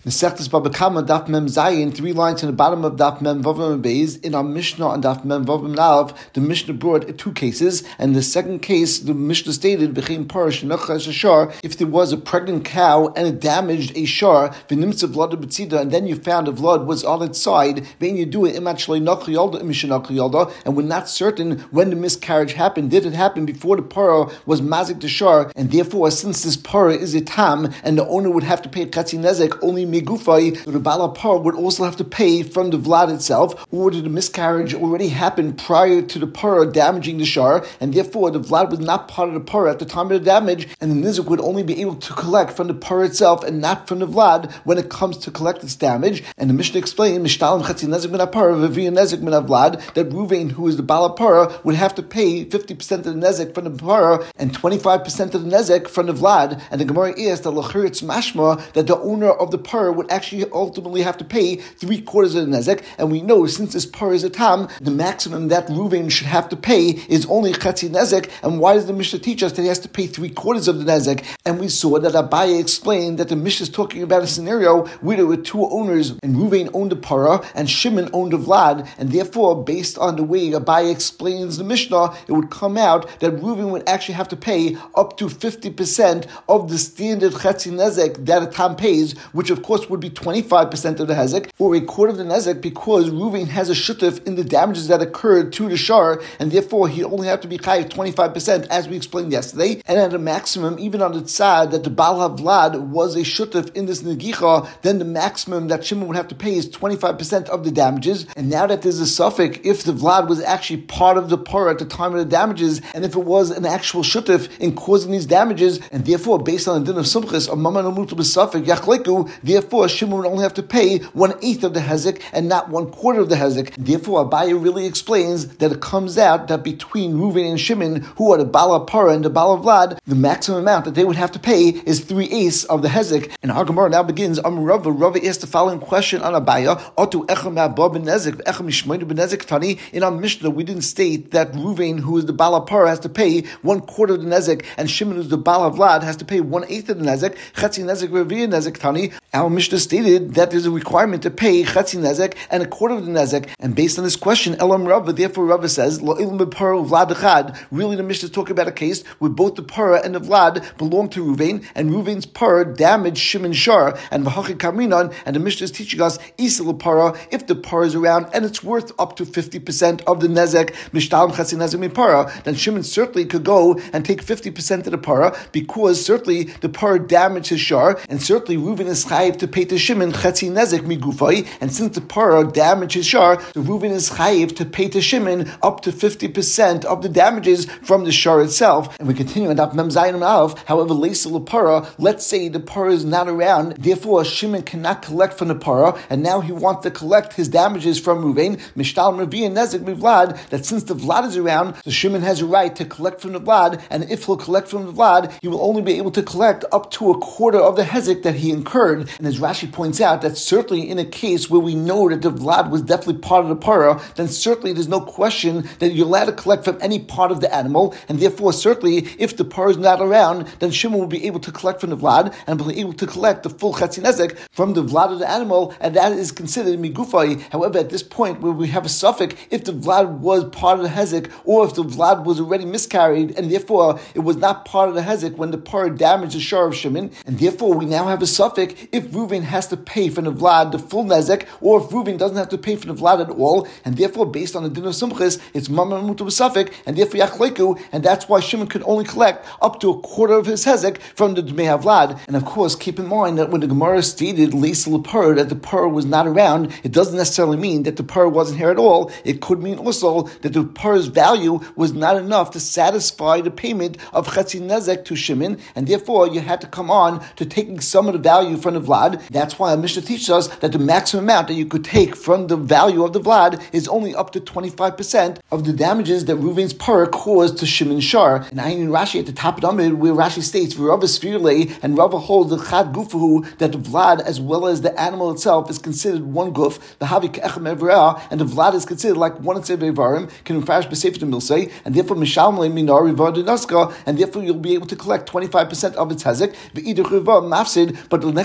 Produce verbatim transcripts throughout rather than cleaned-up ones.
Mesechtes Baba Kama Daf Mem Zayin, three lines in the bottom of Daf Mem Vav Mem Beis. In our Mishnah on Daf Mem Vav Mem Nav, the Mishnah brought two cases, and the second case, the Mishnah stated, V'chein Parash Nechas Shar, if there was a pregnant cow and it damaged a shar, V'nimtza Vlad B'tzida, and then you found the blood was on its side, then you do it Imachlei Nachli Yalda, Imishanachli Yalda, and we're not certain when the miscarriage happened. Did it happen before the para was mazik the shar, and therefore, since this para is a tam, and the owner would have to pay a Katzi Nezek only Megufai, the Bala Par would also have to pay from the Vlad itself, or did the miscarriage already happen prior to the Par damaging the Shar, and therefore the Vlad was not part of the Par at the time of the damage, and the Nizuk would only be able to collect from the Par itself and not from the Vlad when it comes to collect its damage. And the Mishnah explained, Mishtalim Chatzi Nezek Min HaPar, V'viyah Nezek Min HaVlad, that Ruvain, who is the Bala Par, would have to pay fifty percent of the Nezek from the Par and twenty-five percent of the Nezek from the Vlad. And the Gemara is that L'chiritz Mashma, that the owner of the Par would actually ultimately have to pay three quarters of the nezek, and we know since this par is a tam, the maximum that Ruvain should have to pay is only chatzi nezek. And why does the Mishnah teach us that he has to pay three quarters of the nezek? And we saw that Abaye explained that the Mishnah is talking about a scenario where there were two owners, and Ruvain owned the para and Shimon owned the Vlad, and therefore, based on the way Abaye explains the Mishnah, it would come out that Ruvain would actually have to pay up to fifty percent of the standard chatzi nezek that a tam pays, which of course would be twenty-five percent of the hezek, or a quarter of the nezek, because Ruvain has a shutuf in the damages that occurred to the shar, and therefore he only have to be chayiv twenty-five percent, as we explained yesterday. And at a maximum, even on the tzad that the Baal HaVlad was a shutuf in this negicha, then the maximum that Shimon would have to pay is twenty-five percent of the damages. And now that there's a suffix, if the Vlad was actually part of the par at the time of the damages, and if it was an actual shutuf in causing these damages, and therefore based on the din of sumchis, or maman amutu b'safik yachleku, therefore Shimon would only have to pay one eighth of the hezek and not one quarter of the hezek. Therefore, Abaye really explains that it comes out that between Ruvain and Shimon, who are the Bala Para and the Bala Vlad, the maximum amount that they would have to pay is three eighths of the hezek. And our Gemara now begins. Am Rava Rava asked the following question on Abaye: Otu echem ma'abah b'nezek, echem mishmeinu b'nezek tani. In our Mishnah, we didn't state that Ruvain, who is the Bala Para, has to pay one quarter of the nezek, and Shimon, who's the Bala Vlad, has to pay one eighth of the nezek. Chatzi nezek v'viyah nezek tani. Our Mishnah stated that there's a requirement to pay chatzi nezek and a quarter of the nezek. And based on this question, Elam Rava, therefore Rava says, Lo ilm b'para Vlad echad. Really, the Mishnah is talking about a case where both the para and the Vlad belong to Ruvain, and Ruvain's para damaged Shimon's shar, and v'hachi kaminan, and the Mishnah is teaching us, Isel para, if the para is around and it's worth up to fifty percent of the nezek, mishtalim chatzi nezek mi para, then Shimon certainly could go and take fifty percent of the para, because certainly the para damaged his shar, and certainly Ruvain is chayiv to pay to Shimon chatzi nezek mi gufay, and since the para damaged his shar, the Ruvain is chayiv to pay to Shimon up to fifty percent of the damages from the shar itself. And we continue on Daf Mem Zayin Aleph. However, leisel para, let's say the para is not around, therefore Shimon cannot collect from the para, and now he wants to collect his damages from Ruvain, mishtal meviyah nezek mi Vlad, that since the Vlad is around, so Shimon has a right to collect from the Vlad, and if he'll collect from the Vlad, he will only be able to collect up to a quarter of the hezek that he incurred. And as Rashi points out, that certainly in a case where we know that the Vlad was definitely part of the para, then certainly there's no question that you're allowed to collect from any part of the animal, and therefore certainly if the para is not around, then Shimon will be able to collect from the Vlad, and will be able to collect the full chatzi nezek from the Vlad of the animal, and that is considered migufai. However, at this point where we have a suffix, if the Vlad was part of the hezek, or if the Vlad was already miscarried, and therefore it was not part of the hezek when the para damaged the shar of Shimon, and therefore we now have a suffix if Ruvain has to pay for the Vlad the full nezek, or if Ruvain doesn't have to pay for the Vlad at all, and therefore based on the din of sumchis, it's mamar mutu b'safik, and therefore yachleku, and that's why Shimon could only collect up to a quarter of his hezek from the Dmei HaVlad. And of course, keep in mind that when the Gemara stated leisel par, that the par was not around, it doesn't necessarily mean that the par wasn't here at all. It could mean also that the par's value was not enough to satisfy the payment of chatzi nezek to Shimon, and therefore you had to come on to taking some of the value from the Vlad. That's why our Mishnah teaches us that the maximum amount that you could take from the value of the Vlad is only up to twenty-five percent of the damages that Ruvain's par caused to Shimon's shar. And I in Rashi at the top of the Amid, where Rashi states, Rava Svirle, and Rava holds the chad gufahu, that the Vlad as well as the animal itself is considered one guf, the havi k'echem evra, and the Vlad is considered like one of Varim, can refresh b'sefer to milsei, and therefore mishalmei minar riva dinaska, and therefore you'll be able to collect twenty-five percent of its hezek, v'idur riva mafsid, but the next twenty-five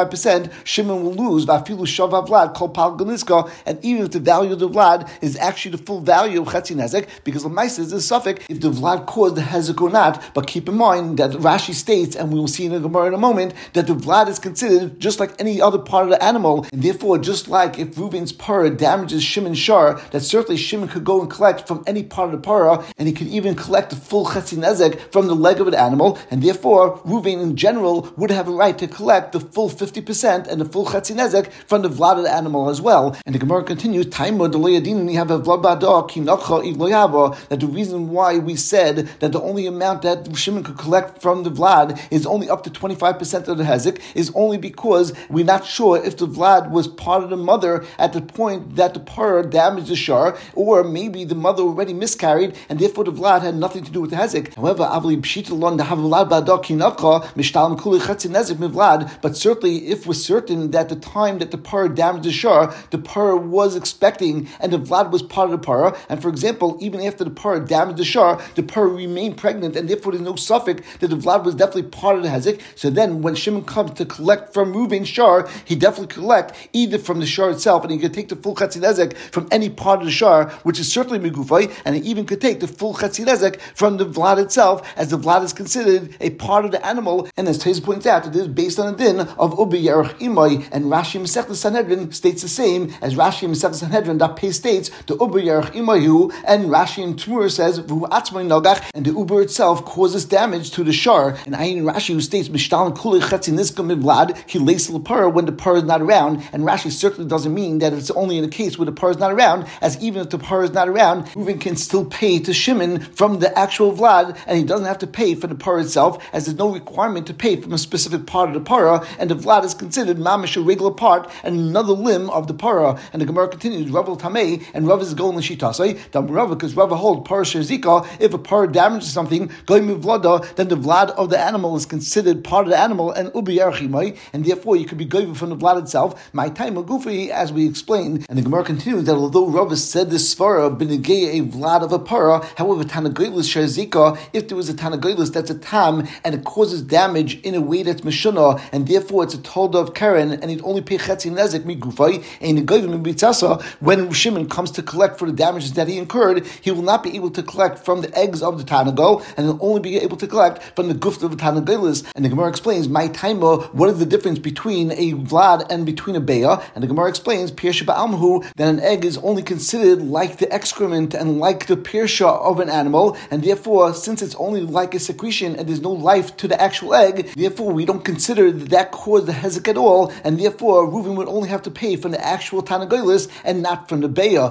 twenty-five percent, Shimon will lose. Vafilu shava vlad kol pal ganiska, and even if the value of the vlad is actually the full value of chetzi nezek, because the ma'aseh is a suffix if the vlad caused the hezek or not. But keep in mind that Rashi states, and we will see in the Gemara in a moment, that the vlad is considered just like any other part of the animal, and therefore, just like if Reuven's parah damages Shimon's shar, that certainly Shimon could go and collect from any part of the parah, and he could even collect the full chetzi nezek from the leg of an animal, and therefore Reuven in general would have a right to collect the full fifty percent and the full chetzi nezek from the vlad of the animal as well. And the Gemara continues, Taima deloyadin, and you have a vlad bada kinacha iloyava, that the reason why we said that the only amount that Shimon could collect from the vlad is only up to twenty-five percent of the hezek is only because we're not sure if the vlad was part of the mother at the point that the parah damaged the shar, or maybe the mother already miscarried and therefore the vlad had nothing to do with the hezek. However, avli pshitalon have vlad bada kinacha mishtal kuli chetzi nezek mivlad. But certainly, if we're certain that the time that the parah damaged the shar, the parah was expecting and the vlad was part of the parah, and for example, even after the parah damaged the shar, the parah remained pregnant, and therefore there's no suffix that the vlad was definitely part of the hezek. So then, when Shimon comes to collect from Reuven's shar, he definitely collect either from the shar itself, and he could take the full chetzi nezek from any part of the shar, which is certainly megufay, and he even could take the full chetzi nezek from the vlad itself, as the vlad is considered a part of the animal. And as Tez points out, it is based on a din of ubi yarach imay, and Rashi Masechta Sanhedrin states the same as Rashi Masechta Sanhedrin that pay states the ubi yarach imayu, and Rashi in Tmur says v'hu atzmai nagach, and the uber itself causes damage to the shar. And Ayin Rashi who states mishtal kuli chetzi niska mivlad ki leis l'para when the parah is not around, and Rashi certainly doesn't mean that it's only in a case where the parah is not around, as even if the parah is not around, Reuven can still pay to Shimon from the actual vlad, and he doesn't have to pay for the parah itself, as there's no requirement to pay from a specific part of the parah, and the vlad is considered mamish a regular part and another limb of the parah. And the Gemara continues, Rav Tamei, and Rav is going l'shitasai, Rav, because Rav hold parah shezika, if a parah damages something, goy mivlada, then the vlad of the animal is considered part of the animal, and ubi yarchimai, and therefore you could be goy from the vlad itself. My time gufi, as we explained. And the Gemara continues that although Rav said this svara benegay a vlad of a parah, however tanagoylus shezika, if there was a tanagoylus that's a tam and it causes damage in a way that's meshuna, and therefore it's a tolda of Karen, and he'd only pay chetzi nezek migufay, and goyim mitzasa, when Shimon comes to collect for the damages that he incurred, he will not be able to collect from the eggs of the tanago, and he'll only be able to collect from the guft of the tanagoylus. And the Gemara explains, my taima, what is the difference between a vlad and between a beya? And the Gemara explains, pirsha ba'almhu, that an egg is only considered like the excrement and like the pirsha of an animal, and therefore, since it's only like a secretion and there's no life to the actual egg, therefore we don't consider that that caused the hezek at all, and therefore Reuven would only have to pay from the actual tanagoylus and not from the beya.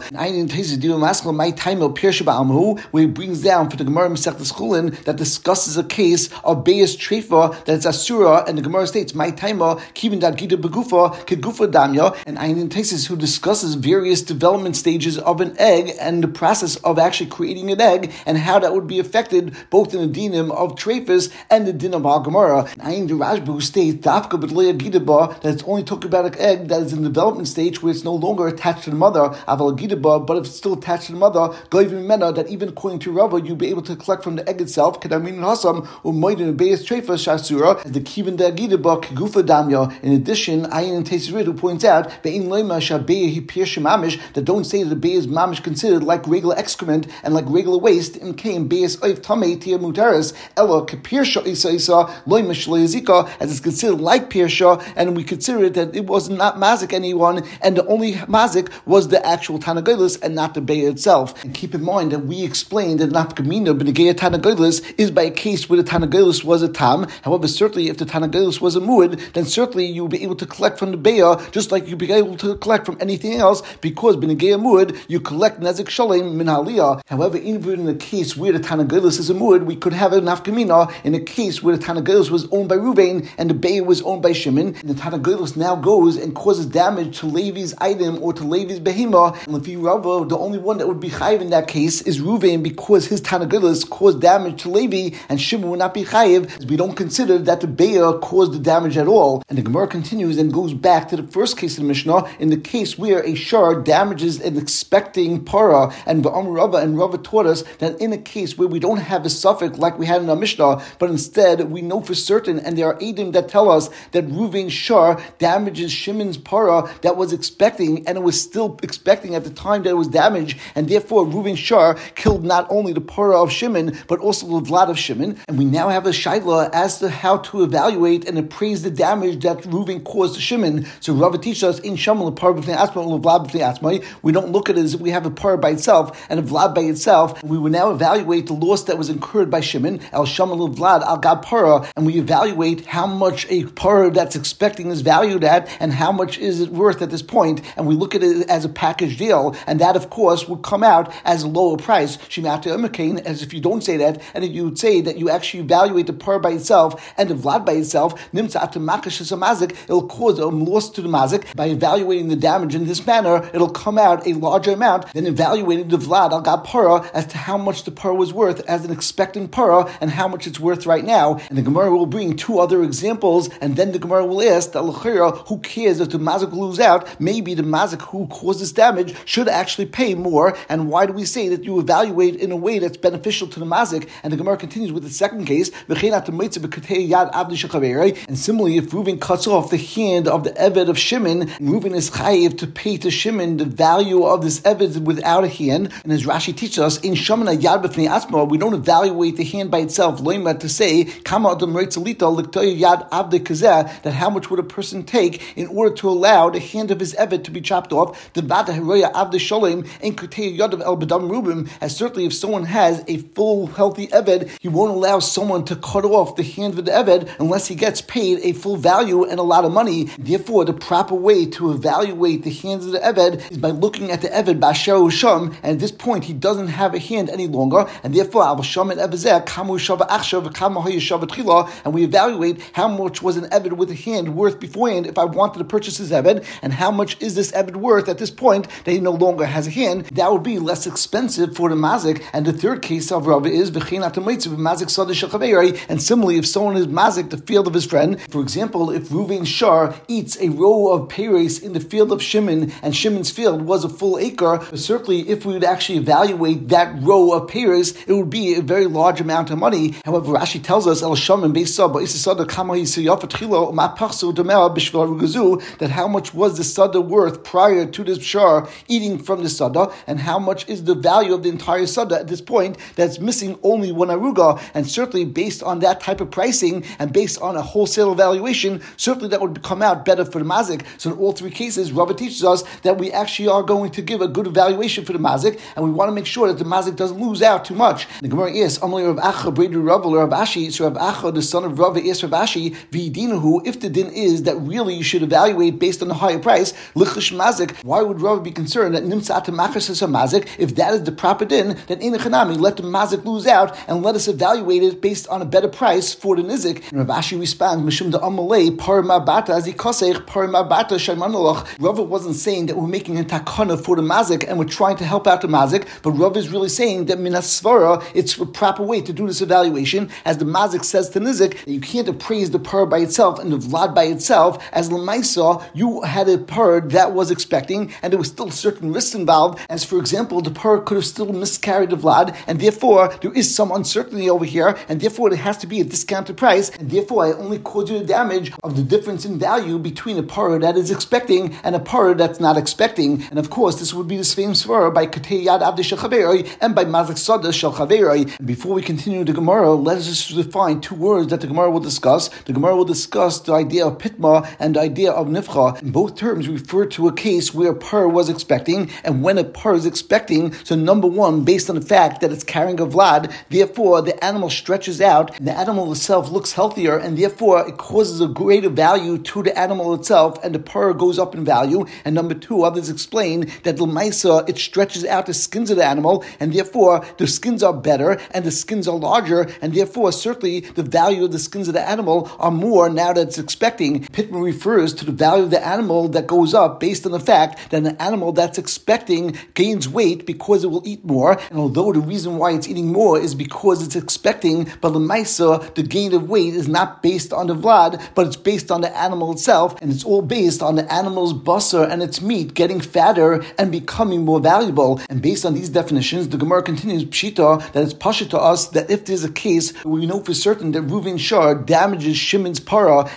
Where he brings down for the Gemara Masechtas Chulin that discusses a case of beyas treifa that's asura, and the Gemara states my taima kivin dat gita begufa kegufa damya, and Ayin Tesis who discusses various development stages of an egg and the process of actually creating an egg and how that would be affected both in the dinim of treifas and the din of Al Gemara. Ayin Rashba who states dafka b'tleya gidaba, that it's only talking about an egg that is in the development stage where it's no longer attached to the mother, aval gidaba, but if it's still attached to the mother, goyim mena, that even according to Rava, you'll be able to collect from the egg itself, kedamin hasam, or moidin beyas treifa shasura, as the kivin da gidaba kegufa damya. In addition, Ayin Tesis who points out ve'in leima shabeya hi pirsha mamish, that don't say that the beya is mamish considered like regular excrement and like regular waste, and came beyas oif tamei tia mutaris, ella kepirsha isa isa loima shleizika, as it's considered like pirsha, and we consider it that it was not mazik anyone, and the only mazik was the actual tanagoylus and not the beya itself. And keep in mind that we explained that nafkamina b'negeya tanagoylus is by a case where the tanagoylus was a tam. However, certainly if the tanagoylus was a muad, then certainly you will be able to collect from the beya just like you'll be able to collect from anything else, because b'negeya muad you collect nezik shalem min haliyah. However, even in a case where the tanagoylus is a muad, we could have a nafkamina in a case where the tanagoylus was owned by Reuven and the beya was owned by Shimon, and the tanagoylus now goes and causes damage to Levi's item or to Levi's behema. And Levi Rava, the only one that would be chayiv in that case is Reuven, because his tanagoylus caused damage to Levi, and Shimon would not be chayiv, as we don't consider that the beya caused the damage at all. And the Gemara continues and goes back to the first case of the Mishnah, in the case where a shar damages an expecting para, and V'amar Rava, and Rava taught us that in a case where we don't have a suffix like we had in our Mishnah, but instead we know for certain, and there are edim that tell us that Reuven Shar damages Shimon's para that was expecting, and it was still expecting at the time that it was damaged, and therefore Reuven Shar killed not only the para of Shimon, but also the vlad of Shimon. And we now have a shaila as to how to evaluate and appraise the damage that Reuven caused to Shimon. So Rava teaches us in Shamal par b'fnei atzmai vlad b'fnei atzmai. We don't look at it as if we have a par by itself and a vlad by itself. We will now evaluate the loss that was incurred by Shimon, el Shamal vlad al gab para, and we evaluate how much a para that's expecting is valued at and how much is it worth at this point, and we look at it as a package deal, and that of course would come out as a lower price. Shimata Umakain, as if you don't say that, and if you would say that you actually evaluate the par by itself and the vlad by itself, nimtza atamakish as a mazik, it'll cause a loss to the mazik. By evaluating the damage in this manner, it'll come out a larger amount than evaluating the vlad al gab para as to how much the par was worth as an expectant para and how much it's worth right now. And the Gemara will bring two other examples, and then the Gemara will ask that who cares if the mazik will lose out? Maybe the mazik who caused this damage should actually pay more. And why do we say that you evaluate in a way that's beneficial to the mazik? And the Gemara continues with the second case. And similarly, if Reuven cuts off the hand of the eved of Shimon, Reuven is chayiv to pay to Shimon the value of this eved without a hand. And as Rashi teaches us, in Shimon yad b'fnei atzma, we don't evaluate the hand by itself. Loima to say kama adam reitzalita l'ktoy yad avde kazeh, that how much would a person take in order to allow the hand of his eved to be chopped off? The bata heroya avde sholem in kutei yadav el bedam rubim, as certainly if someone has a full healthy eved, he won't allow someone to cut off the hand of the eved unless he gets paid a full value and a lot of money. Therefore, the proper way to evaluate the hands of the eved is by looking at the eved b'asher sham, and at this point he doesn't have a hand any longer, and therefore al sham and evezeh kamu shava achshav kamu hayishav tchila, and we evaluate how much was an eved with a hand worth beforehand if I wanted to purchase his eved, and how much is this eved worth at this point that he no longer has a hand. That would be less expensive for the mazik. And the third case of Rava is b'chinat mazik sada shechaveri, and similarly, if someone is mazik the field of his friend, for example, if Reuven Shar eats a row of peres in the field of Shimon, and Shimon's field was a full acre, certainly if we would actually evaluate that row of peres, it would be a very large amount of money. However, Rashi tells us El Shaman that how much was the sada worth prior to this shar eating from the sada, and how much is the value of the entire sada at this point that's missing only one aruga. And certainly based on that type of pricing and based on a wholesale evaluation, certainly that would come out better for the mazik. So in all three cases, Rava teaches us that we actually are going to give a good evaluation for the mazik, and we want to make sure that the mazik doesn't lose out too much. The Gemara is Amalei Rav Acha Breder Rav Rav Ashi. So Rav Acha, the son of Rav, is Rav Ashi v'idinahu. If the din is that really you should evaluate based on the higher price, lichlish mazik, why would Rav be concerned that nimtzat machas is a mazik? If that is the proper din, then in the chanami, let the mazik lose out and let us evaluate it based on a better price for the nizik. And Rav Ashi responds, Mishum da Amalei par mabata as ikosech par mabata shaymanalach. Rav wasn't saying that we're making a takana for the mazik and we're trying to help out the mazik, but Rav is really saying that minasvara, it's a proper way to do this evaluation, as the mazik says to nizik, that you can't appraise the par by itself and the vlad by itself, as l'maisa, you had a par that was expecting, and there was still certain risks involved, as for example, the par could have still miscarried the vlad, and therefore there is some uncertainty over here, and therefore it has to be a discounted price, and therefore I only caused you the damage of the difference in value between a par that is expecting and a par that's not expecting. And of course, this would be the same svara by Katei Yad Avdei Shel Chaveroi and by Mazik Sada Shel Chaveroi. Before we continue the Gemara, let us just define two words that the Gemara will discuss. The Gemara will discuss the idea of pitma and the idea of nifcha. In both terms refer to a case where a par was expecting, and when a par is expecting, so number one, based on the fact that it's carrying a vlad, therefore the animal stretches out, and the animal itself looks healthier, and therefore it causes a greater value to the animal itself, and the par goes up in value. And number two, others explain that l'maisa, it stretches out the skins of the animal, and therefore the skins are better, and the skins are larger, and therefore certainly the value of the skins of the animal are more now that it's expecting. Pitman refers to the value of the animal that goes up based on the fact that an animal that's expecting gains weight because it will eat more, and although the reason why it's eating more is because it's expecting, but l'maisa, the gain of weight is not based on the vlad, but it's based on the animal itself, and it's all based on the animal's basar and its meat getting fatter and becoming more valuable. And based on these definitions, the Gemara continues pshita that it's pasha to us that if there's a case where we know for certain that Reuven Shar damages Shimon's para, and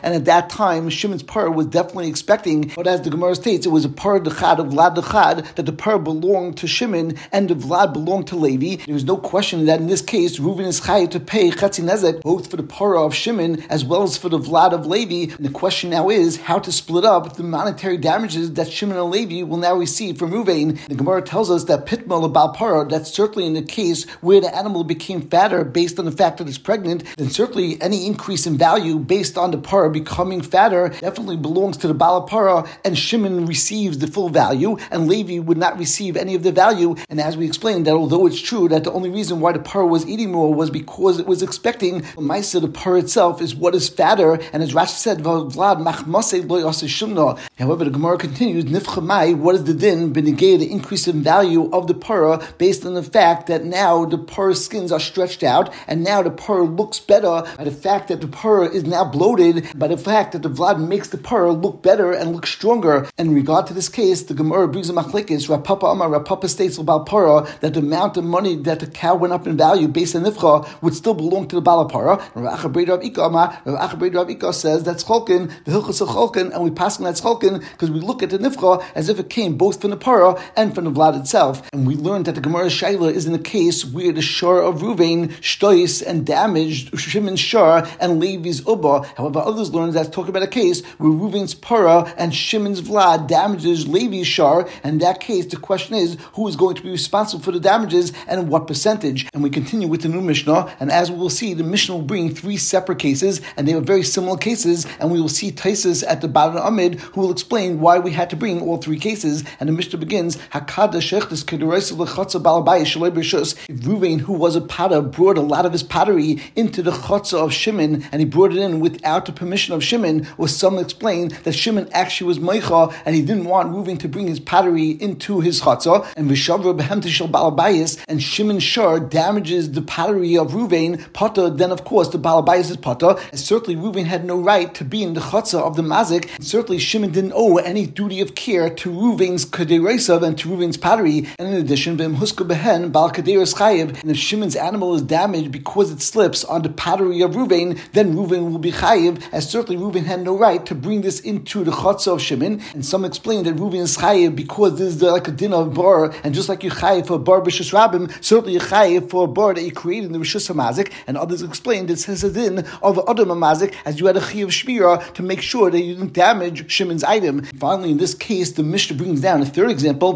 and at that time, Shimon's parah was definitely expecting, but as the Gemara states, it was a parah dechad of Vlad dechad, that the parah belonged to Shimon and the Vlad belonged to Levi. There was no question that in this case, Reuven is chayav to pay chetzi nezek, both for the parah of Shimon as well as for the Vlad of Levi. And the question now is how to split up the monetary damages that Shimon and Levi will now receive from Reuven. The Gemara tells us that pitmal about parah, that's certainly in the case where the animal became fatter based on the fact that it's pregnant, then certainly any increase in value based on the parah becoming fatter definitely belongs to the Bala parah, and Shimon receives the full value, and Levi would not receive any of the value. And as we explained, that although it's true that the only reason why the parah was eating more was because it was expecting, Maisa, the parah itself is what is fatter, and as Rashi said, Vlad machmasei lo yaseh shumna. However, the Gemara continues, nifchamai, what is the din benegay the increase in value of the parah based on the fact that now the parah skins are stretched out, and now the parah looks better by the fact that the parah is now bloated, by the fact that the Vlad makes the parah look better and look stronger. And in regard to this case, the Gemara brings a machlekes. Rav Papa Amar, Rav Papa states about parah that the amount of money that the cow went up in value based on nifcha would still belong to the Bala parah. Rav Acha Brei Rav Ika Amar, Rav Acha Brei Rav Ika says that's cholkin, the hilchos of cholkin, and we pass on that's cholkin because we look at the nifcha as if it came both from the parah and from the Vlad itself. And we learned that the Gemara Shaila is in the case where the shar of Reuven shtois and damaged Shimon's shar and Levi's uba. However, others learn that's talking about a case where Reuven's parah and Shimon's Vlad damages Levi's shar. And in that case, the question is who is going to be responsible for the damages and what percentage. And we continue with the new Mishnah, and as we will see, the Mishnah will bring three separate cases, and they are very similar cases, and we will see Taisus at the bottom of Amid who will explain why we had to bring all three cases. And the Mishnah begins, Hakada Shechtis Kedoraisa Lechatza Balabai Shalei Bershus. If Reuven, who was a potter, brought a lot of his pottery into the Chatza of Shimon, and he brought it in without the permission of Shimon, or some explain that Shimon actually was Meicha, and he didn't want Reuven to bring his pottery into his Chatza, and Vishavra Behemta Shel Balabayis, and Shimon's shar damages the pottery of Reuven, Potter, then of course the Balabayis is Potter, and certainly Reuven had no right to be in the Chatza of the Mazik, and certainly Shimon didn't owe any duty of care to Reuven's Kedeiresav and to Reuven's pottery. And in addition, Vim Huska Behen Bal Kedeiras Chayiv, and if Shimon's animal is damaged because it slips on the pottery of Reuven, then Reuven will be Chayiv, as certainly Reuven had no right to bring this into the Chatza of Shimon. And some explain that Reuven is Chayiv because this is like a din of bar, and just like you Chayiv for a bar b'shus rabbim, certainly you Chayiv for a bar that you created in the Rishus HaMazik. And others explain that it says a din of Adam HaMazik, as you had a Chi of Shmira to make sure that you didn't damage Shimon's item. Finally, in this case, the Mishnah brings down a third example.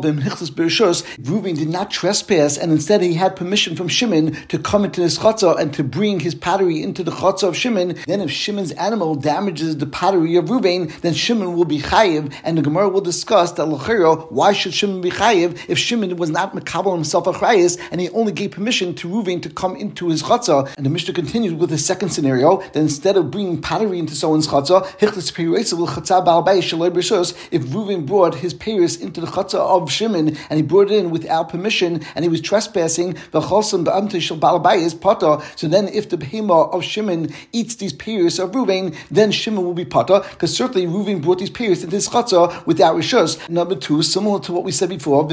Reuven did not trespass, and instead he had permission from Shimon to come into his Chatza and to bring his pottery into the Chatza of Shimon. Then if Shimon's animal damages the pottery of Reuven, then Shimon will be Chayiv, and the Gemara will discuss that L'chero, why should Shimon be Chayiv if Shimon was not Mekabel himself a Chayis, and he only gave permission to Reuven to come into his Chatza. And the Mishnah continues with the second scenario, that instead of bringing pottery into someone's Chatza, if Reuven brought his peiros into the Chatza of Shimon, and he brought it in without permission, and he was trespassing, so then if the behemah of Shimon eats these peiros of Reuven, then Shimon will be potter, because certainly Reuven brought these peiros into his Chatza without rishus. Number two, similar to what we said before,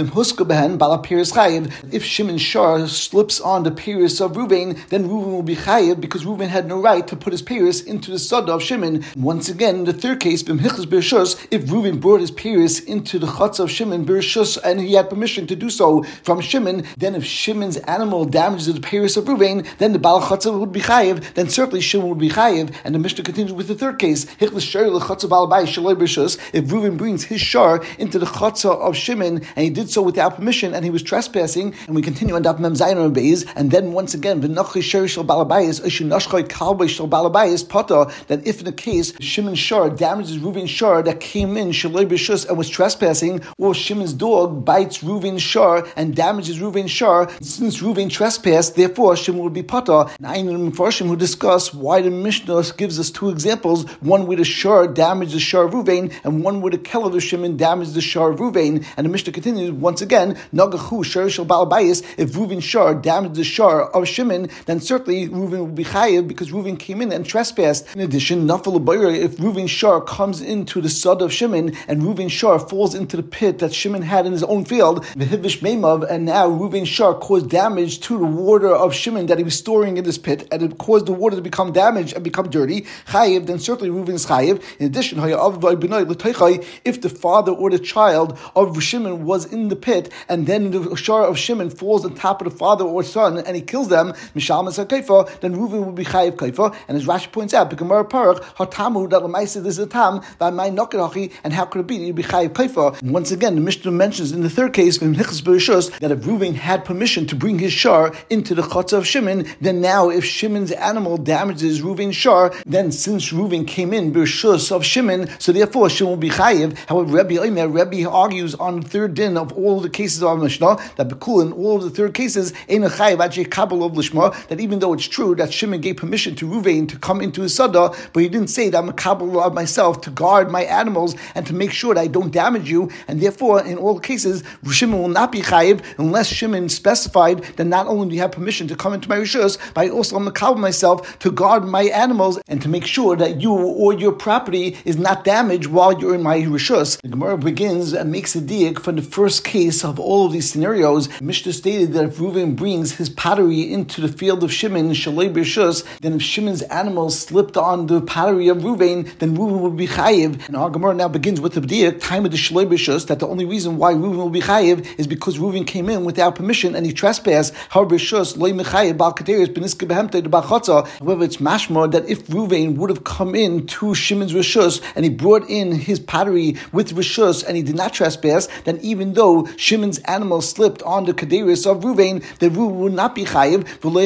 if Shimon's shar slips on the peiros of Reuven, then Reuven will be chayiv, because Reuven had no right to put his peiros into the soda of Shimon. Once again, in the third case, if Reuven brought his peiros into the Chatza of Shimon b'rishus, and he had permission to do so from Shimon, then if Shimon's animal damages the peiros of Reuven, then the Baal Chatza would be chayiv, then certainly Shimon would be chayiv. And the Mishnah continues with the third case, if Reuven brings his shar into the Chatza of Shimon, and he did so without permission, and he was trespassing, and we continue on Daf Mem Zayin on Beis, and then once again, v'nochi shari shel balabayis, ishu nashchoi kalbei shel balabayis pata, that if in a case Shimon's shar damages Reuven's shar that came in shaloi b'shus and was trespassing, or Shimon's dog bites Reuven's shar and damages Reuven's shar, since Reuven trespassed, therefore Shimon would be pata. And I know the Mefarshim who discuss why the Mishnah gives us two examples, one where the shar damaged the shar of Reuven, and one where the kelev of Shimon damaged the shar of Reuven. And the Mishnah continues once again, nagachu shar shel balabayis, if Reuven's shar damaged the shar of Shimon, then certainly Reuven will be chayiv, because Reuven came in and trespassed. In addition, nafal bayra, if Reuven's shar comes into the sod of Shimon, and Reuven's shar falls into the pit that Shimon had in his own field, v'hivish meimav, and now Reuven's shar caused damage to the water of Shimon that he was storing in this pit, and it caused the water to become damaged and become dirty, chayiv, then certainly Reuven is chayiv. In addition, if the father or the child of Shimon was in the pit, and then the shar of Shimon falls on top of the father or son, and he kills them, mishal masar kaifa, then Reuven will be chayiv kaifa. And as Rashi points out, Gemara Parach, hatamu that lemaisa this is a tam by my nokerachi, and how could it be that you'd be chayiv kaifa? Once again, the Mishnah mentions in the third case that if Reuven had permission to bring his shar into the chotza of Shimon, then now if Shimon's animal damages Reuven's shar, then since Reuven came in b'rishus of Shimon, so therefore Shimon will be chayiv. However, Rabbi Omer, Rabbi argues on the third din of all the cases of our Mishnah that Bekul in all of the third cases ain't a chayiv actually kabel of lishma, that even though it's true that Shimon gave permission to Reuven to come into his sada, but he didn't say that I'm a kabel of myself to guard my animals and to make sure that I don't damage you, and therefore in all cases Shimon will not be chayiv unless Shimon specified that not only do you have permission to come into my rishus, but I also am a kabel myself to guard my animals and to make sure that you or your property is not damaged while you're in my rishus. The Gemara begins and makes a diak from the first case of all of these scenarios. Mishnah stated that if Reuven brings his pottery into the field of Shimon, shalei b'rishus, then if Shimon's animals slipped on the pottery of Reuven, then Reuven will be chayiv. And our Gemara now begins with the diak, time of the shalei b'rishus, that the only reason why Reuven will be chayiv is because Reuven came in without permission and he trespassed. However, it's mashma that if Reuven would have come in to Shimon's rishus and he brought in his pottery with rishus and he did not trespass, then even though Shimon's animal slipped on the kaderis of Reuven, the Reuven would not be chayiv.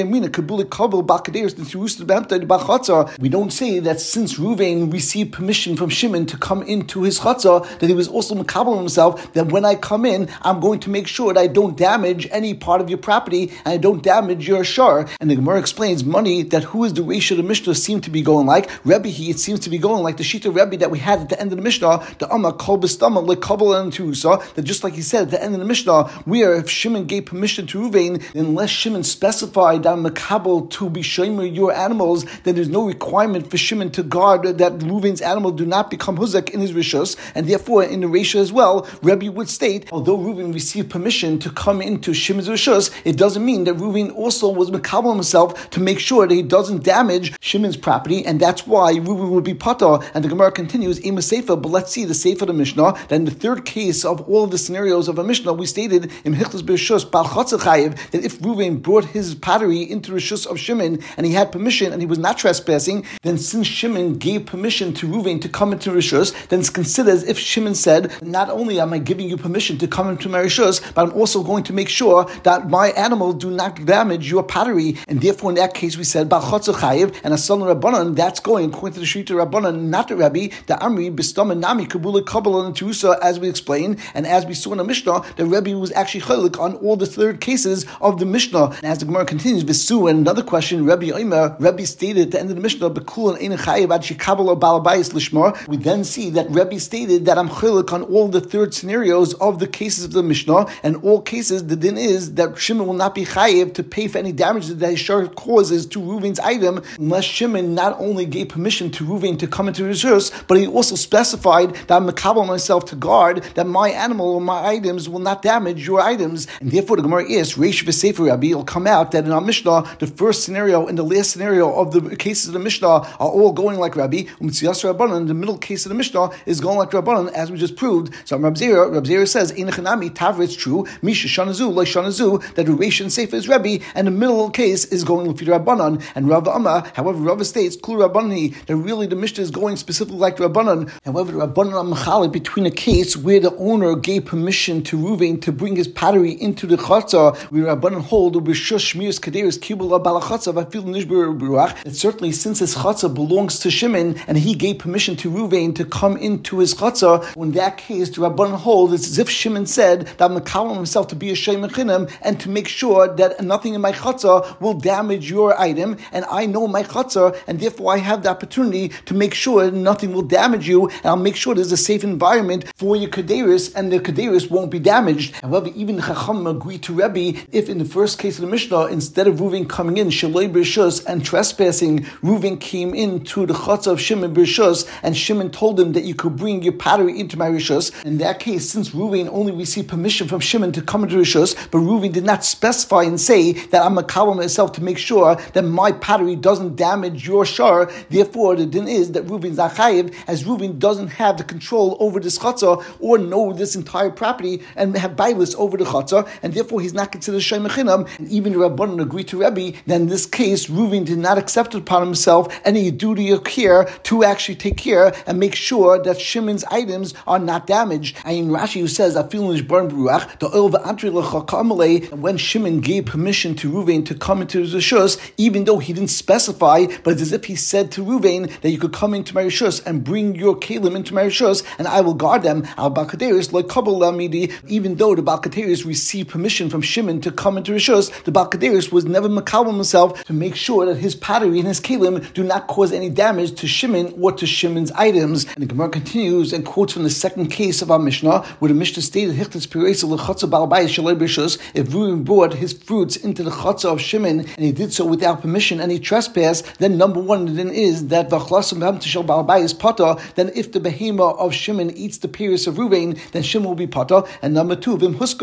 We don't say that since Reuven received permission from Shimon to come into his chatzah, that he was also makabel himself, that when I come in, I'm going to make sure that I don't damage any part of your property and I don't damage your shar. And the Gemara explains money that who is the ratio the Mishnah seem to be going like. Rebbe, he it seems to be going like the Shita Rebbe that we had at the end of the Mishnah, the Amma kol b'stama lekabel and tusa, that just like he said at the end of the Mishnah, where if Shimon gave permission to Reuven, unless Shimon specified that makabel to be shomer your animals, then there's no requirement for Shimon to guard that Reuven's animal do not become huzak in his rishus, and therefore in the ratio as well, Rebbe would state, although Reuven received permission to come into Shimon's rishus, it doesn't mean that Reuven also was makabel himself to make sure that he doesn't damage Shimon's property, and that's why Reuven would be pata. And the Gemara continues, Ema Sefer, but let's see the Sefer of the Mishnah, that in the third case of all of the scenarios of a Mishnah, we stated in Hichlas B'Rishus, Bal Chatzah Chayiv, that if Reuven brought his pottery into the Rishus of Shimon, and he had permission, and he was not trespassing, then since Shimon gave permission to Reuven to come into Rishus, then it's considered as if Shimon said, not only am I giving you permission to come into my Rishus, but I'm also going to make sure that my animals do not damage your pottery, and therefore in that case we said, Bal Chatzah Chayiv, and a son of Rabbanan, that's going according to the Shrita Rabbanan, not the Rabbi, the Amri, B'stam Nami, Kabula, Kabbalah, and Tusa, as we explained, and as we saw in the Mishnah, the Rabbi was actually chalik on all the third cases of the Mishnah. And as the Gemara continues, Visu, and another question, Rabbi Omer, Rabbi stated at the end of the Mishnah, B'kul and Ein Chayiv, Ad Shekabala Balabayis Lishmar. We then see that Rabbi stated that I'm chalik on all the third scenarios of the cases of the Mishnah, and all cases, the din is that Shimon will not be chayiv to pay for any damages that his shar causes to Reuven's item, unless Shimon not only gave permission to Reuven to come into his house, but he also specified that I'm makabel myself to guard that my animal or my items will not damage your items. And therefore the Gemara is, Reish v'Sefer Rabbi, it'll come out that in our Mishnah, the first scenario and the last scenario of the cases of the Mishnah are all going like Rabbi, the middle case of the Mishnah is going like Rabbanan, as we just proved. So Rab Zera, Rab Zera says, Einachanami, Tavra, it's true, Misha Shanazu, Lo Shanazu, that the Reish and Sefer is Rabbi, and the middle case is going with Rabbanan. And Rav Amma, however, Rav states, Kul Rabbanani, that really the Mishnah is going specifically like Rabbanan. However, the Rabbanan are machalik between a case where the owner gave permission to Reuven to bring his pottery into the chatzah, where Rabbanan hold B'Shush Shmiras Kaderis Kibul Balachatza Vafil Nishbur Beruach, that certainly since his chatzah belongs to Shimon and he gave permission to Reuven to come into his chatzah, in that case the Rabbanan hold it's as if Shimon said that I'm calling himself to be a Shem Mechinim and to make sure that nothing in my chatzah will damage your item, and I know my chatzah, and therefore I have the opportunity to make sure nothing will damage you, and I'll make sure there's a safe environment for your kaderis, and the kaderis won't be damaged. However, even Chacham agreed to Rebbe, if in the first case of the Mishnah, instead of Reuven coming in Shaloi B'Rishus and trespassing, Reuven came into the chatzah of Shimon B'Rishus, and Shimon told him that you could bring your pottery into my Rishus. In that case, since Reuven only received permission from Shimon to come into Rishus, but Reuven did not specify and say that I'm a makabel myself to make sure that my pottery doesn't damage your shar, therefore therefore the din is that Reuven is not chayiv, as Reuven doesn't have the control over this chatzah or know this entire property and have bailis over the chatzah, and therefore he's not considered shayim chinam. And even the Rabbanan agreed to Rebbe that in this case Reuven did not accept it upon himself any duty of care to actually take care and make sure that Shimon's items are not damaged. And in Rashi, who says that when Shimon gave permission to Reuven to come into his rishus, even though he didn't specify, but it's as if he said to Reuven that you could come into my rishus and bring your kelim into my rishus, and I will guard them. Al Balkateris like Kabul Lamidi, even though the Balkateris received permission from Shimon to come into rishus, the Balkateris was never makabel himself to make sure that his pottery and his kelim do not cause any damage to Shimon or to Shimon's items. And the Gemara continues and quotes from the second case of our Mishnah, where the Mishnah stated, if Reuven brought his fruits into the chatzah of Shimon and he did so without permission and he trespassed, then number one then is that then if the behema of Shimon eats the peris of Reuven, then Shimon will be potter. And number two,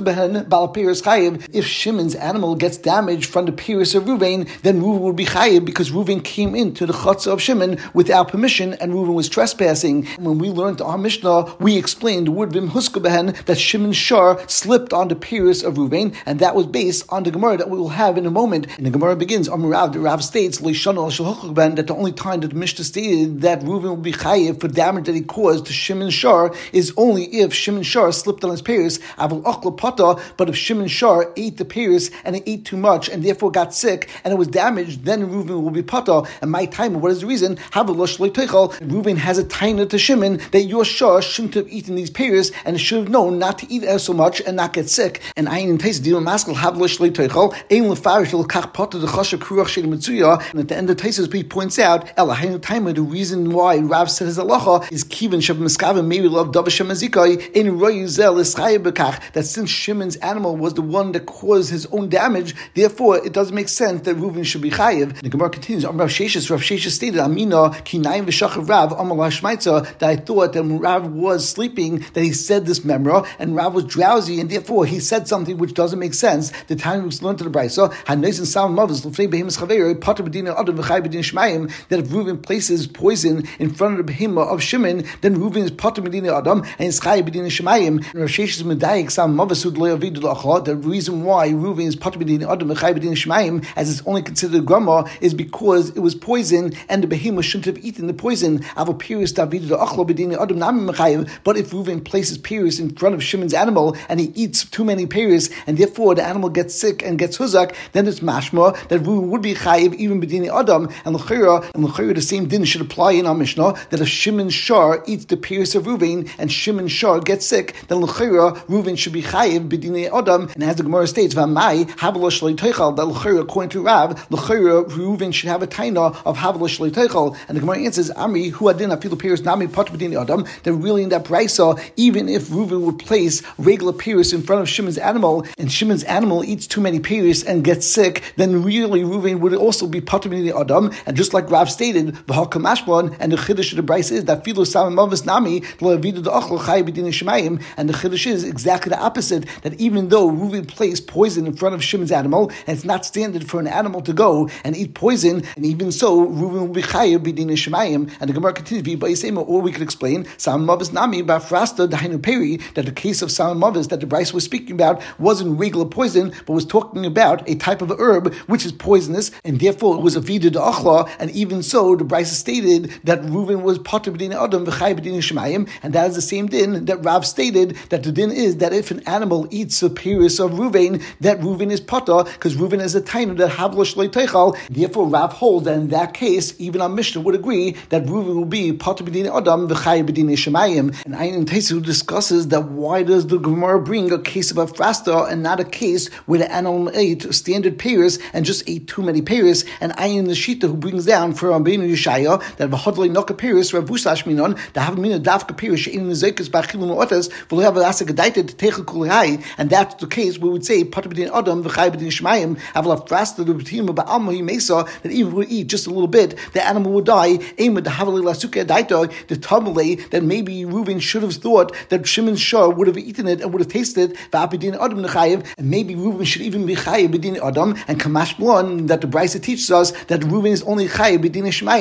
if Shimon's animal gets damaged from the peris of Reuven, then Reuven will be chayiv because Reuven came into the chatzah of Shimon without permission and Reuven was trespassing. When we learned our Mishnah, we explained the word v'imhuska that Shimon's shar slipped on the peris of Reuven, and that was based on the Gemara that we will have in a moment. And the Gemara begins, Amarav, the Rav states, that the only time that the Mishnah stated that Reuven will be chayiv for damage that he caused to Shimon's shar is only if Shimon's shar slipped on his peris. But if Shimon's shar ate the peris and it ate too much and therefore got sick and it was damaged, then Reuven will be potter. And my time, what is the reason? Reuven has a taina to Shimon that your shar shouldn't have eaten these pears and should have known not to eat so much and not get sick. And I in taste deal maskel have lishlei teichel aim lefarish will kach potter the chasha kruach shel mitzuya. And at the end of Taisus, he points out elahainu taima, the reason why Rav said his halacha is kiven shab miskaven maybe love davashem azikai in royuzel ischayim bekach, that since Shimon's animal was the one that caused his own damage, therefore it doesn't make sense that Reuven should be chayiv. The Gemara continues. Rav Sheshes, Rav Sheshes stated, Amina kinayim v'shachav Rav amal hashmaitza, that I thought that when Rav was sleeping that he said this memra and Rav was drowsy and therefore he said something which doesn't make sense. The time we learned to the brayso hanais and sam mavos l'fnei behemoths chaver pater b'dina adam v'chay b'dina shmayim, that if Reuven places poison in front of the behemah of Shimon, then Reuven is pater b'dina adam and is chay b'dina shmayim. Rav Sheshes medayik sam mavos ud lo yavidu l'achla. The reason why Reuven is pater b'dina adam v'chay b'dina shmayim, as it's only considered a grama, is because it was poison and the behemah shouldn't have eaten the poison. But if Reuven places peris in front of Shimon's animal and he eats too many peris and therefore the animal gets sick and gets huzak, then it's mashma that Reuven would be chayiv even b'dini adam. And l'chira, and l'chira, the same din should apply in our Mishnah, that if Shimon's shar eats the peris of Reuven and Shimon's shar gets sick, then l'chira Reuven should be chayiv b'dini adam. And as the Gemara states, v'amai havla shlei teichal, that l'chira, according to Rav, l'chira Reuven should have a taina of havla shlei teichal. And the Gemara answers, Amri hu adin afilu peris nami patur b'dini adam. That really in that brayso, even if Reuven would place regular peris in front of Shimon's animal and Shimon's animal eats too many peris and gets sick, then really Reuven would also be patur b'dini adam. And just like Rav stated, v'hakam ashbon, and the chiddush of the brayso is that filu sam mavis nami lo avidu da'achlo chay b'dini shmayim. And the chiddush is exactly the opposite, that even though Reuven placed poison in front of Shimon's animal, and it's not standard for an animal to go and eat poison, and even so Reuven will be chayav b'dini shmayim. And the Gemara continues, or we could explain sam mavis nami ba'frasta dahainu peri, that the case of sam mavis that the brayso was speaking about wasn't regular poison, but was talking about a type of herb which is poisonous, and therefore it was a vida d'achla. And even so, the brayso stated that Reuven was patur b'dini adam v'chay b'dini shmayim, and that is the same din that Rav stated, that the din is that if an animal eats the peris of Reuven, that Reuven is patur, because Reuven is a tainu that havlo shlei teichal. Therefore, Rav holds that in that case, even our Mishnah would agree that Reuven will be patur b'dini adam v'chay b'dini shmayim. And Ayin Teisu discusses that why does the Gemara bring a case of a frasta and not a case where the animal ate standard pears and just ate too many pears? And Ayin the Shita, who brings down for Rabbeinu Yeshaya that v'hodlei noka pears Rav Vusash minon the havmina davka pears she'in zeikes b'achilun otas v'lo have asa gedaita to techel kulei. And that's the case we would say patur b'dini adam v'chay b'dini shmayim avla frasta the b'tim ba'alma yimesa, that even if we eat just a little bit, the animal would die. Aim with the havlei lasuka daita the tamale, that maybe Reuven should have thought that Shimon's shar would have eaten it and would have tasted v'apidin adam nechayev, and maybe Reuven should even be chayev b'din adam. And kamash blon that the brayso teaches us that Reuven is only chayev b'din shmayim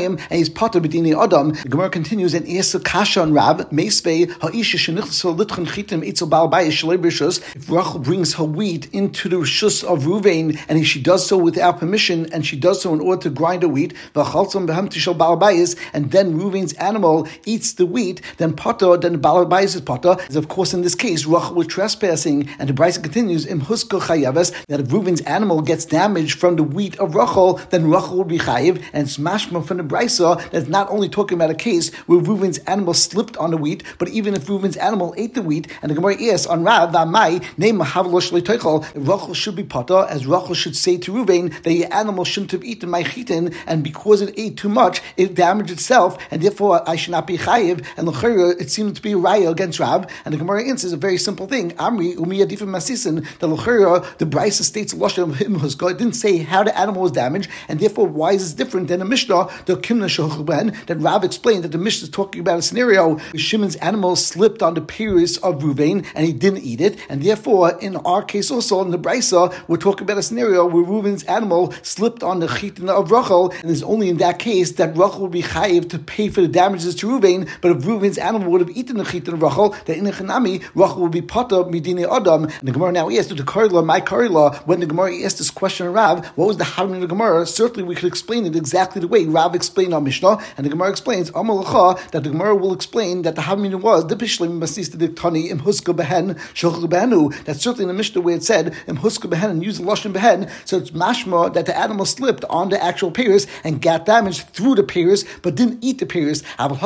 Shemayim, and he's potter b'dinei Adam. The Gemara continues and asks a kasha on Rav, Meisvei ha'isha shenichlas litchon chitim etzel bal bayis shalei b'rishus. If Rachel brings her wheat into the rishus of Ruvain, and she does so without permission, and she does so in order to grind the wheat, v'chaltzam b'hamti shal bal bayis, and then Ruvain's animal eats the wheat, then potter, then the bal bayis is potter. As of course in this case, Rachel was trespassing, and the Brisa continues im huska chayaves, that if Ruvain's animal gets damaged from the wheat of Rachel, then Rachel will be chayiv, and it's mashma from the Brisa that's not only talking about a case where Ruvain's animal slipped on the wheat, but even if Ruvain's animal ate the wheat, and the Gemara asks on Rav, V'amai, name mahavlosh leitoichel, Rachel should be potter, as Rachel should say to Ruvain that your animal shouldn't have eaten my chitin, and because it ate too much, it damaged itself, and therefore I should not be chayiv, and l'chayra, it seemed to be a raya against Rav, and the Gemara answers a very simple thing, Amri, umi adifim masisin, the l'chayra, the Brisa states lashon of him huska, it didn't say how the animal was damaged, and therefore why is it different than a Mishnah, the Kimna Shochuben, that Rav explained that the Mishnah is talking about a scenario where Shimon's animal slipped on the pears of Ruvain and he didn't eat it, and therefore in our case also in the Brisa we're talking about a scenario where Reuven's animal slipped on the chitin of Rachel, and it's only in that case that Rachel would be chayiv to pay for the damages to Reuven. But if Reuven's animal would have eaten the chitin of Rachel, that in the Chanami Rachel would be potter midini Adam. And the Gemara now asks to the Karila, my Karila, when the Gemara asked this question of Rav, what was the harm of the Gemara? Certainly we could explain it exactly the way Rav explained our Mishnah, and the Gemara explains Amalacha that the Gemara will explain that the harm was the Bishlim Masis Diktani im Huska Behen Shulch Behenu. That's certainly in the Mishnah where it said im Huska Behen and use the Lashon Behen, so it's mashma that the animal slipped on the actual pears and got damaged through the pears, but didn't eat the pears.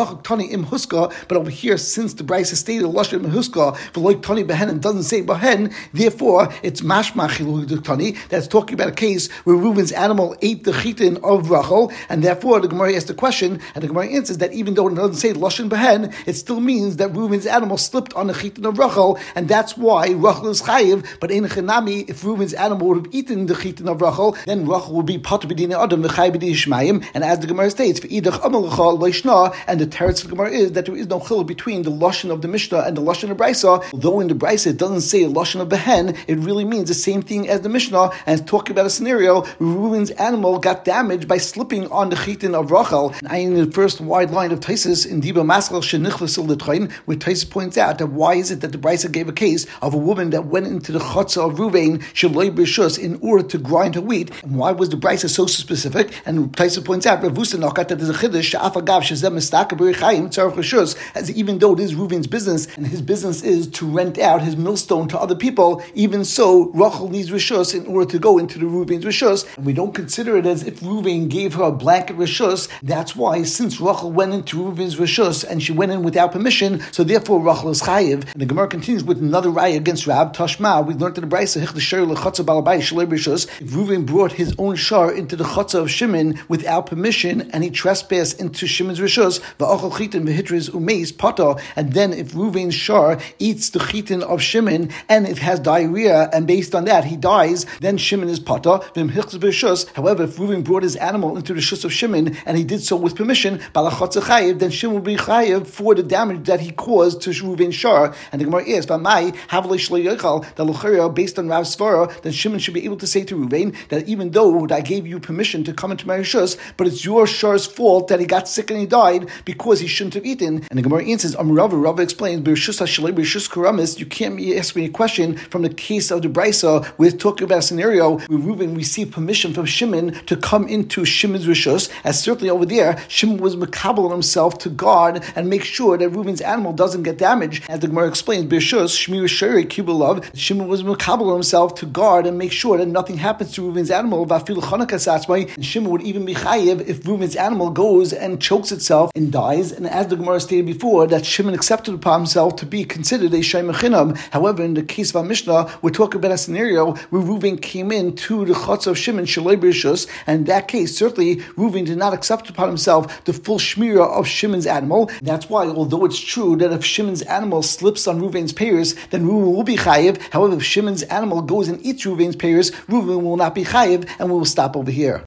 But over here, since the Brisa stated Lashon Huska, but like Tani Behen and doesn't say Behen, therefore it's mashma Chiluk Tani. That's talking about a case where Reuven's animal ate the chitin of Rachel, and therefore the Gemara asks the question, and the Gemara answers that even though it doesn't say Lashon Behen, it still means that Reuven's animal slipped on the chitin of Rachel, and that's why Rachel is chayiv. But in Chanami, if Reuven's animal would have eaten the chitin of Rachel, then Rachel would be potter b'dinei Adam v'chayiv b'dinei Shemayim. And as the Gemara states, v'idach amalecha loishna, and the teretz of the Gemara is that there is no chiluk between the lashon of the Mishnah and the lashon of Brisa. Although in the Brisa it doesn't say lashon of Behen, it really means the same thing as the Mishnah, and it's talking about a scenario where Reuven's animal got damaged by slipping on the chitin of Rachel. And in the first wide line of Taisus in Diba Maskal Shenichlas L'Tchayin, where Taisus points out that why is it that the Brisa gave a case of a woman that went into the chotza of Ruvain Shaloi B'Rishus in order to grind her wheat, and why was the Brisa so specific? And Taisus points out Ravusa Nakat that there's a chiddush Sha'afagav Shezem Mistaka B'Richayim Tzarech Rishus, as even though it is Ruvain's business and his business is to rent out his millstone to other people, even so Rachel needs Rishus in order to go into the Ruvain's Rishus, and we don't consider it as if Ruvain gave her a blanket Rishus. That's why since Rachel went into Ruvain's Rishus and she went in without permission, so therefore Rachel is chayiv. And the Gemara continues with another raya against Rab Tashma. We learned in the Brisa if Reuven brought his own shar into the chotza of Shimon without permission and he trespassed into Shimon's rishus, va'achal chitin v'hitris umeis pata, and then if Reuven's shar eats the chitin of Shimon and it has diarrhea and based on that he dies, then Shimon is pata. However, if Reuven brought his animal into the shus of Shimon and he did so with permission, then Shimon will be chayiv for the damage that he caused to Reuven's shar. And the Gemara is, based on Rav's svara, then Shimon should be able to say to Reuven that even though I gave you permission to come into my rishus, but it's your shar's fault that he got sick and he died because he shouldn't have eaten. And the Gemara answers, Am Rava, Rava explains, you can't ask me a question from the case of the Brisa. We're talking about a scenario where Reuven received permission from Shimon to come into Shimon's rishus, as certainly over there, Shimon was makabel on himself to guard and make sure that Reuven's animal doesn't get damaged. As the Gemara explains, Shimon was makabel on himself to guard and make sure that nothing happens to Reuven's animal. And Shimon would even be chayiv if Reuven's animal goes and chokes itself and dies. And as the Gemara stated before, that Shimon accepted upon himself to be considered a shay mechinam. However, in the case of our Mishnah, we're talking about a scenario where Reuven came in to the chutz of Shimon shalei b'rishus, and in that case, certainly Reuven did not accept upon himself the full shmira of Shimon's animal. That's why, although it's true that if Shimon's animal slips on Reuven's pears, then Reuven will be chayiv. However, if Shimon's animal goes and eats Reuven's pears, Reuven will not be chayiv, and we will stop over here.